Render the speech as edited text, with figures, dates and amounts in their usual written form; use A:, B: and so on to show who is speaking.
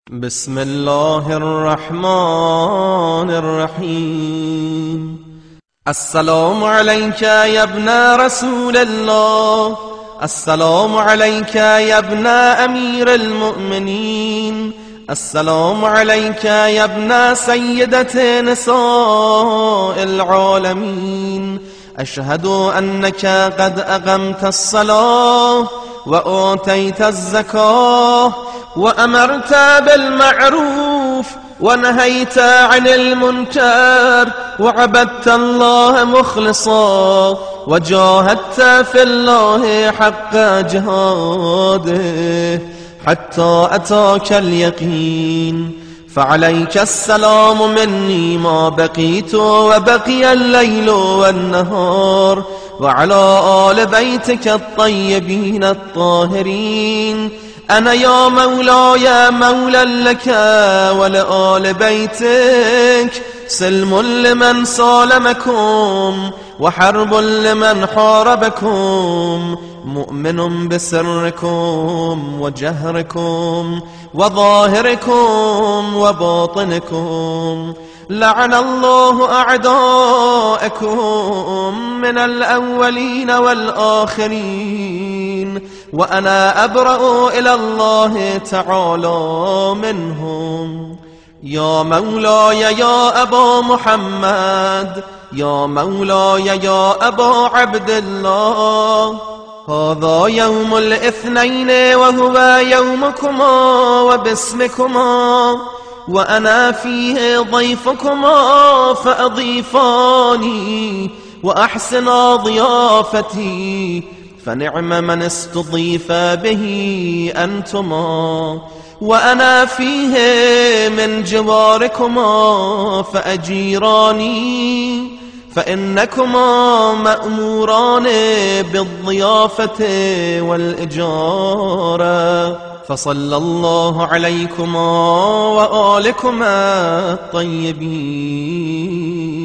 A: بسم الله الرحمن الرحيم. السلام عليك يا ابن رسول الله، السلام عليك يا ابن أمير المؤمنين، السلام عليك يا ابن سيدة نساء العالمين. أشهد أنك قد أقمت الصلاة وآتيت الزكاة وأمرت بالمعروف ونهيت عن المنكر وعبدت الله مخلصا وجاهدت في الله حق جهاده حتى أتاك اليقين. فعليك السلام مني ما بقيت وبقي الليل والنهار، وعلى آل بيتك الطيبين الطاهرين. أنا يا مولاي مولى لك ولآل بيتك، سلم لمن سالمكم وحرب لمن حاربكم، مؤمن بسركم وجهركم وظاهركم وباطنكم. لعن الله أعداءكم من الأولين والآخرين، وأنا أبرأ إلى الله تعالى منهم. يا مولاي يا أبا محمد، يا مولاي يا أبا عبد الله، هذا يوم الاثنين وهو يومكما وباسمكما، وأنا فيه ضيفكما فأضيفاني وأحسن ضيافتي، فنعم من استضيف به أنتما. وأنا فيه من جواركما فأجيراني، فإنكما مأموران بالضيافة والإجارة. فصلى الله عليكما وآلكما الطيبين.